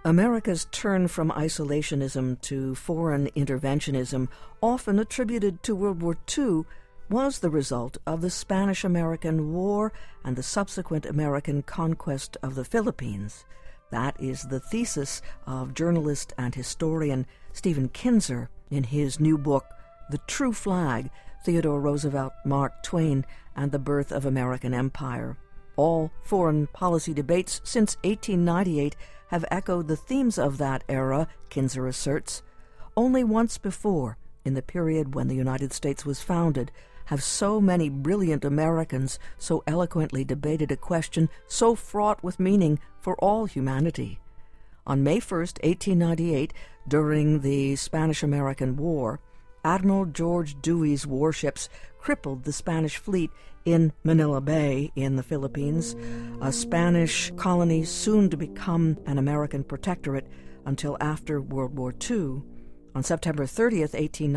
America's turn from isolationism to foreign interventionism, often attributed to World War II, was the result of the Spanish-American War and the subsequent American conquest of the Philippines. That is the thesis of journalist and historian Stephen Kinzer in his new book, The True Flag, Theodore Roosevelt, Mark Twain, and the Birth of American Empire. All foreign policy debates since 1898 have echoed the themes of that era, Kinzer asserts. Only once before, in the period when the United States was founded, have so many brilliant Americans so eloquently debated a question so fraught with meaning for all humanity. On May 1st, 1898, during the Spanish-American War, Admiral George Dewey's warships crippled the Spanish fleet in Manila Bay in the Philippines, a Spanish colony soon to become an American protectorate until after World War II. On September 30th,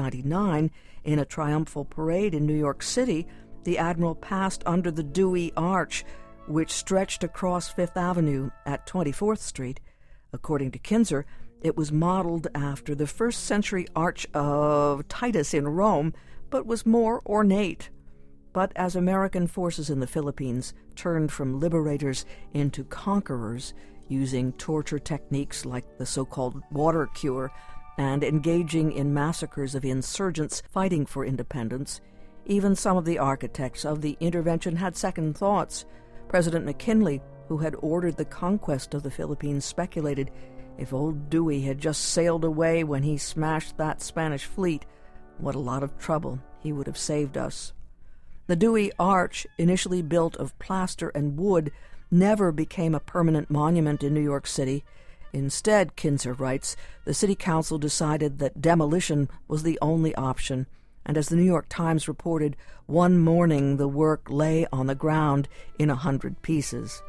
1899, in a triumphal parade in New York City, the Admiral passed under the Dewey Arch, which stretched across Fifth Avenue at 24th Street. According to Kinzer, it was modeled after the first-century Arch of Titus in Rome, but was more ornate. But as American forces in the Philippines turned from liberators into conquerors, using torture techniques like the so-called water cure, and engaging in massacres of insurgents fighting for independence, even some of the architects of the intervention had second thoughts. President McKinley, who had ordered the conquest of the Philippines, speculated, if old Dewey had just sailed away when he smashed that Spanish fleet, what a lot of trouble he would have saved us. The Dewey Arch, initially built of plaster and wood, never became a permanent monument in New York City. Instead, Kinzer writes, the city council decided that demolition was the only option, and as the New York Times reported, one morning the work lay on the ground in 100 pieces.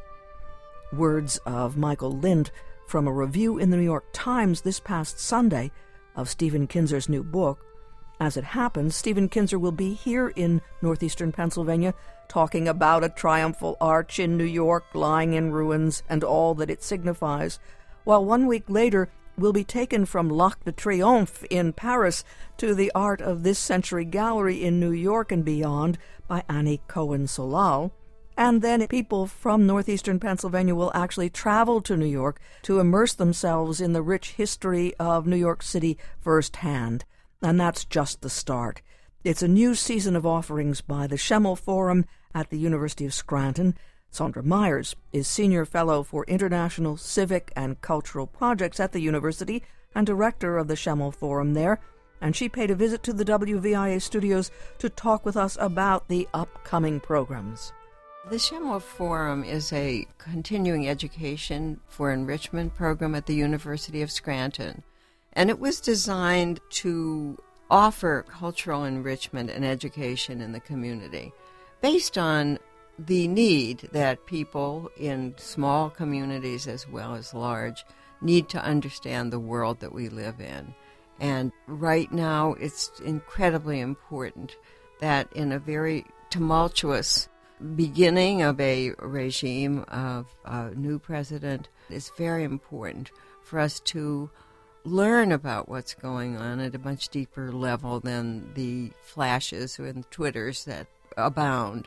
Words of Michael Lind from a review in the New York Times this past Sunday of Stephen Kinzer's new book. As it happens, Stephen Kinzer will be here in northeastern Pennsylvania talking about a triumphal arch in New York lying in ruins and all that it signifies, while 1 week later will be taken from l'Arc de Triomphe in Paris to the Art of This Century Gallery in New York and beyond by Annie Cohen-Solal. And then people from northeastern Pennsylvania will actually travel to New York to immerse themselves in the rich history of New York City firsthand. And that's just the start. It's a new season of offerings by the Schemmel Forum at the University of Scranton. Sandra Myers is Senior Fellow for International Civic and Cultural Projects at the university and Director of the Schemmel Forum there, and she paid a visit to the WVIA studios to talk with us about the upcoming programs. The Schemmel Forum is a continuing education for enrichment program at the University of Scranton, and it was designed to offer cultural enrichment and education in the community based on the need that people in small communities as well as large need to understand the world that we live in. And right now it's incredibly important that in a very tumultuous beginning of a regime of a new president, it's very important for us to learn about what's going on at a much deeper level than the flashes and Twitters that abound.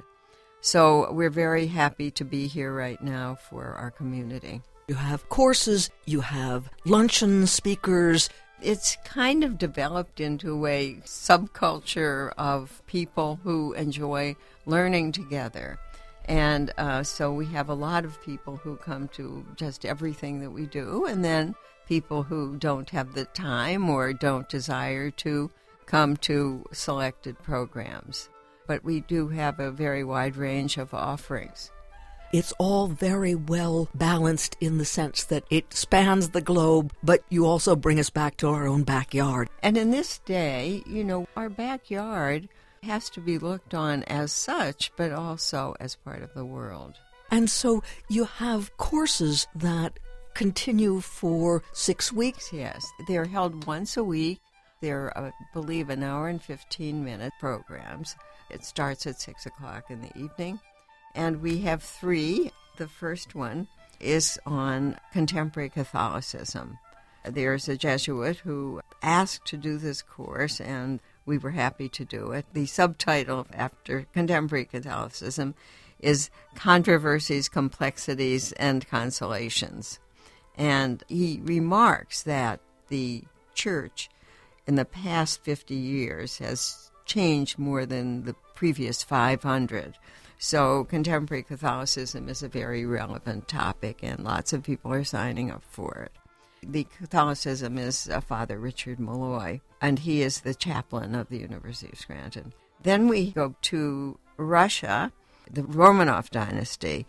So we're very happy to be here right now for our community. You have courses, you have luncheon speakers. It's kind of developed into a subculture of people who enjoy learning together. And so we have a lot of people who come to just everything that we do, and then people who don't have the time or don't desire to come to selected programs. But we do have a very wide range of offerings. It's all very well balanced in the sense that it spans the globe, but you also bring us back to our own backyard. And in this day, our backyard has to be looked on as such, but also as part of the world. And so you have courses that continue for 6 weeks? Yes, they're held once a week. They're, I believe, an hour and 15-minute programs. It starts at 6 o'clock in the evening. And we have 3. The first one is on contemporary Catholicism. There's a Jesuit who asked to do this course, and we were happy to do it. The subtitle after Contemporary Catholicism is Controversies, Complexities, and Consolations. And he remarks that the Church in the past 50 years has changed more than the previous 500. So contemporary Catholicism is a very relevant topic, and lots of people are signing up for it. The Catholicism is Father Richard Malloy, and he is the chaplain of the University of Scranton. Then we go to Russia, the Romanov dynasty,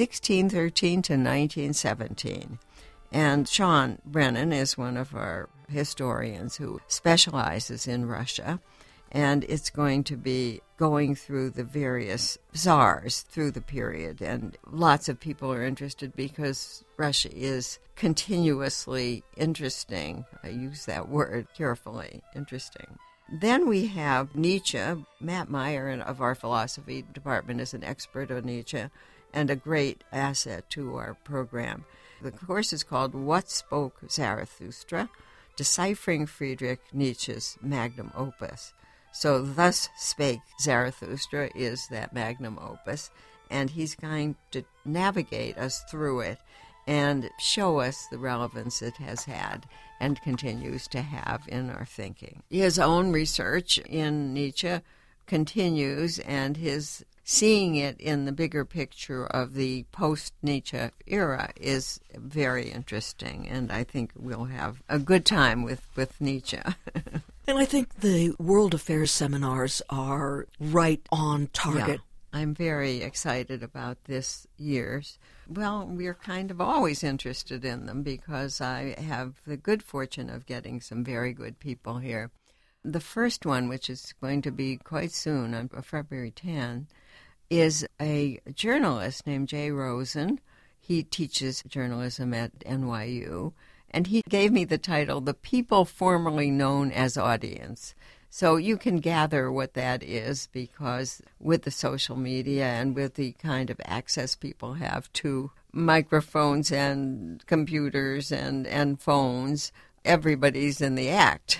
1613 to 1917. And Sean Brennan is one of our historians who specializes in Russia, and it's going to be going through the various czars through the period. And lots of people are interested because Russia is continuously interesting. I use that word carefully, interesting. Then we have Nietzsche. Matt Meyer of our philosophy department is an expert on Nietzsche and a great asset to our program. The course is called What Spoke Zarathustra? Deciphering Friedrich Nietzsche's Magnum Opus. So Thus Spake Zarathustra is that magnum opus, and he's going to navigate us through it and show us the relevance it has had and continues to have in our thinking. His own research in Nietzsche continues, and his seeing it in the bigger picture of the post-Nietzsche era is very interesting, and I think we'll have a good time with Nietzsche. And I think the World Affairs seminars are right on target. Yeah, I'm very excited about this year's. Well, we're kind of always interested in them because I have the good fortune of getting some very good people here. The first one, which is going to be quite soon, on February 10, is a journalist named Jay Rosen. He teaches journalism at NYU, and he gave me the title, The People Formerly Known as Audience. So you can gather what that is, because with the social media and with the kind of access people have to microphones and computers and phones, everybody's in the act.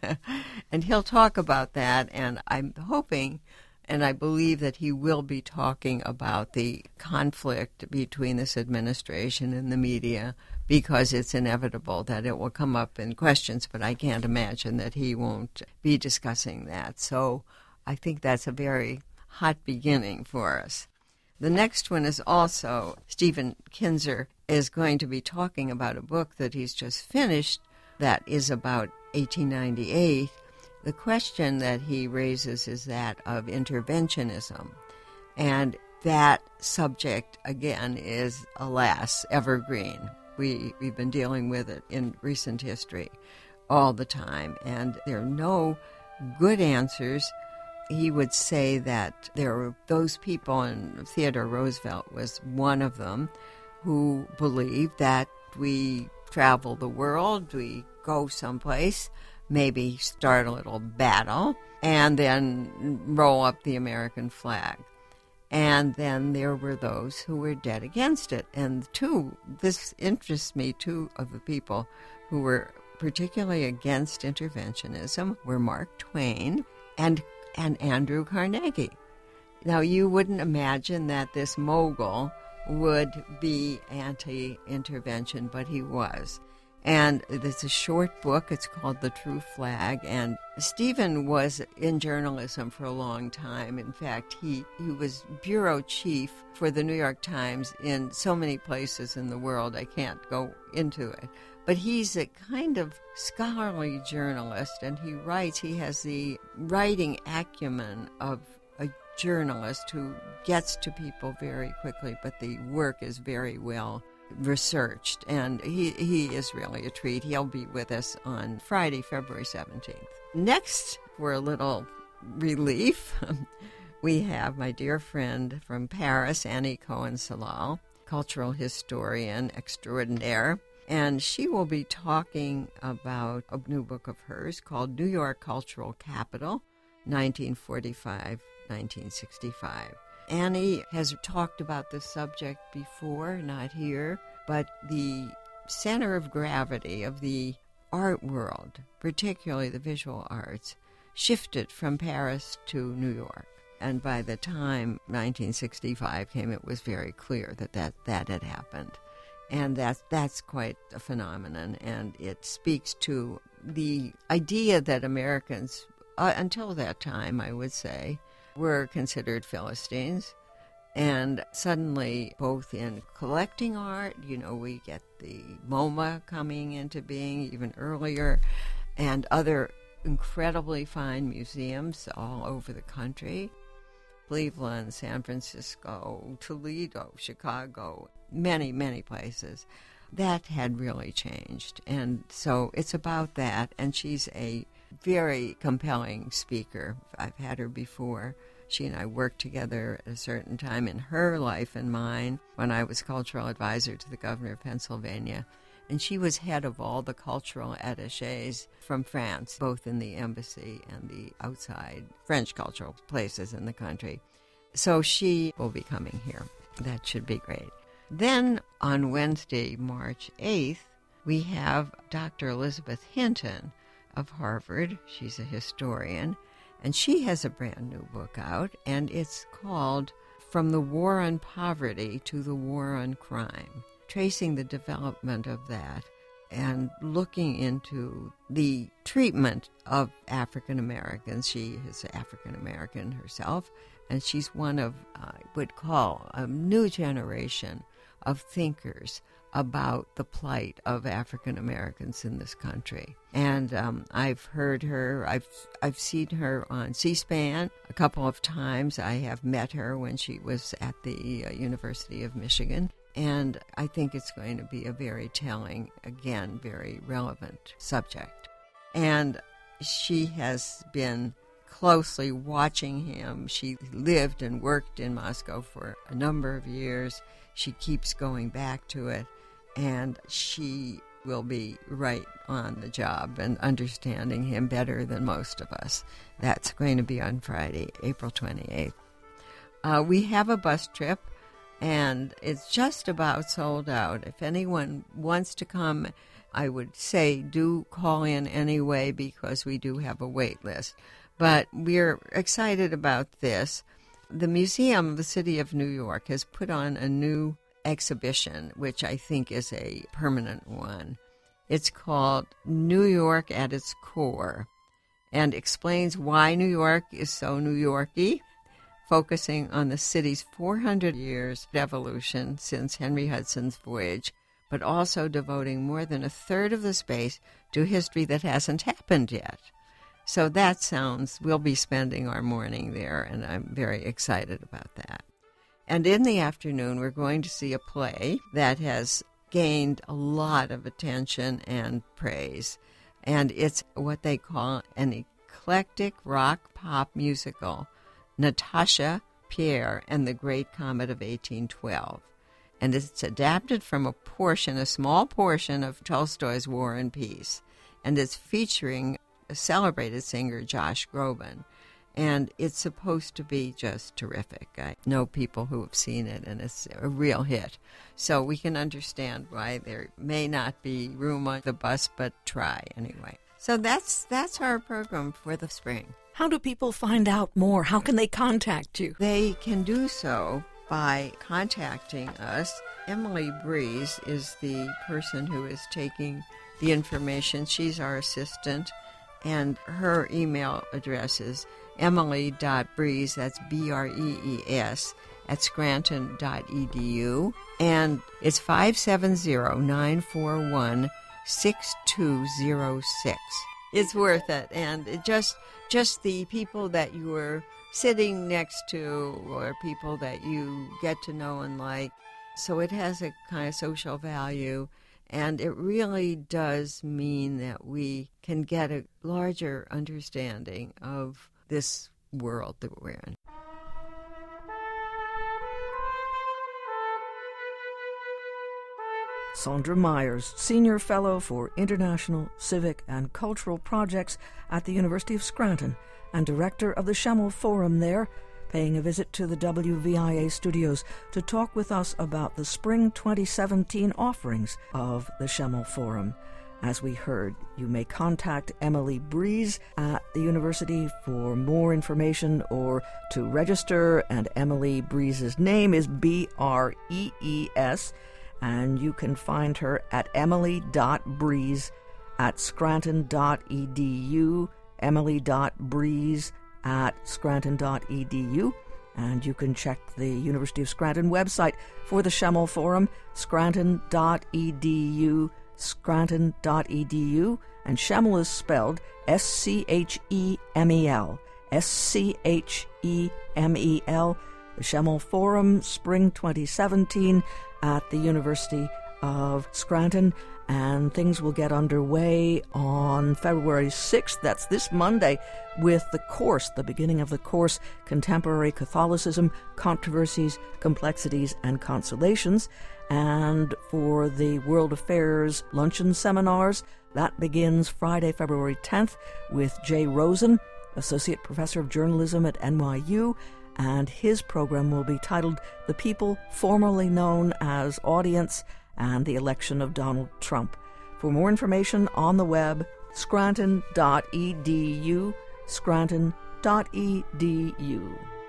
And he'll talk about that, and I'm hoping and I believe that he will be talking about the conflict between this administration and the media, because it's inevitable that it will come up in questions, but I can't imagine that he won't be discussing that. So I think that's a very hot beginning for us. The next one is also Stephen Kinzer is going to be talking about a book that he's just finished that is about 1898. The question that he raises is that of interventionism. And that subject, again, is, alas, evergreen. We've been dealing with it in recent history all the time, and there are no good answers. He would say that there were those people, and Theodore Roosevelt was one of them, who believed that we travel the world, we go someplace, maybe start a little battle, and then roll up the American flag. And then there were those who were dead against it. And this interests me, two of the people who were particularly against interventionism were Mark Twain and Andrew Carnegie. Now, you wouldn't imagine that this mogul would be anti-intervention, but he was. And it's a short book. It's called The True Flag. And Stephen was in journalism for a long time. In fact, he was bureau chief for the New York Times in so many places in the world. I can't go into it. But he's a kind of scholarly journalist, and he has the writing acumen of a journalist who gets to people very quickly, but the work is very well researched, and he is really a treat. He'll be with us on Friday, February 17th. Next, for a little relief, we have my dear friend from Paris, Annie Cohen-Salal, cultural historian extraordinaire, and she will be talking about a new book of hers called New York Cultural Capital, 1945-1965. Annie has talked about this subject before, not here, but the center of gravity of the art world, particularly the visual arts, shifted from Paris to New York. And by the time 1965 came, it was very clear that had happened. And that's quite a phenomenon, and it speaks to the idea that Americans, until that time, I would say, were considered Philistines. And suddenly, both in collecting art, we get the MoMA coming into being even earlier, and other incredibly fine museums all over the country. Cleveland, San Francisco, Toledo, Chicago, many, many places. That had really changed. And so it's about that. And she's a very compelling speaker. I've had her before. She and I worked together at a certain time in her life and mine when I was cultural advisor to the governor of Pennsylvania. And she was head of all the cultural attachés from France, both in the embassy and the outside French cultural places in the country. So she will be coming here. That should be great. Then on Wednesday, March 8th, we have Dr. Elizabeth Hinton of Harvard. She's a historian, and she has a brand new book out, and it's called From the War on Poverty to the War on Crime, tracing the development of that and looking into the treatment of African Americans. She is African American herself, and she's one of, I would call, a new generation of thinkers about the plight of African Americans in this country. And I've heard her, I've seen her on C-SPAN a couple of times. I have met her when she was at the University of Michigan. And I think it's going to be a very telling, again, very relevant subject. And she has been closely watching him. She lived and worked in Moscow for a number of years. She keeps going back to it, and she will be right on the job and understanding him better than most of us. That's going to be on Friday, April 28th. We have a bus trip, and it's just about sold out. If anyone wants to come, I would say do call in anyway, because we do have a wait list. But we're excited about this. The Museum of the City of New York has put on a new exhibition, which I think is a permanent one. It's called New York at its Core, and explains why New York is so New Yorky, focusing on the city's 400 years of evolution since Henry Hudson's voyage, but also devoting more than a third of the space to history that hasn't happened yet. So that sounds, we'll be spending our morning there, and I'm very excited about that. And in the afternoon, we're going to see a play that has gained a lot of attention and praise. And it's what they call an eclectic rock-pop musical, Natasha, Pierre, and the Great Comet of 1812. And it's adapted from a small portion of Tolstoy's War and Peace. And it's featuring a celebrated singer, Josh Groban. And it's supposed to be just terrific. I know people who have seen it, and it's a real hit. So we can understand why there may not be room on the bus, but try anyway. So that's our program for the spring. How do people find out more? How can they contact you? They can do so by contacting us. Emily Breeze is the person who is taking the information. She's our assistant, and her email address is emily.breeze, that's BREES, at scranton.edu, and it's 570-941-6206. It's worth it, and it just the people that you are sitting next to or people that you get to know and like. So it has a kind of social value, and it really does mean that we can get a larger understanding of this world that we're in. Sandra Myers, Senior Fellow for International, Civic, and Cultural Projects at the University of Scranton and Director of the Schemmel Forum there, paying a visit to the WVIA studios to talk with us about the spring 2017 offerings of the Schemmel Forum. As we heard, you may contact Emily Breeze at the university for more information or to register, and Emily Breeze's name is Brees, and you can find her at emily.breeze@scranton.edu, emily.breeze@scranton.edu, and you can check the University of Scranton website for the Schemmel Forum, scranton.edu, scranton.edu, and Schemmel is spelled Schemel, Schemel. The Schemmel Forum, Spring 2017 at the University of Scranton, and things will get underway on February 6th, that's this Monday, with the course, the beginning of the course, Contemporary Catholicism, Controversies, Complexities, and Consolations. And for the World Affairs Luncheon Seminars, that begins Friday, February 10th, with Jay Rosen, Associate Professor of Journalism at NYU, and his program will be titled The People Formerly Known as Audience and the Election of Donald Trump. For more information on the web, scranton.edu, scranton.edu.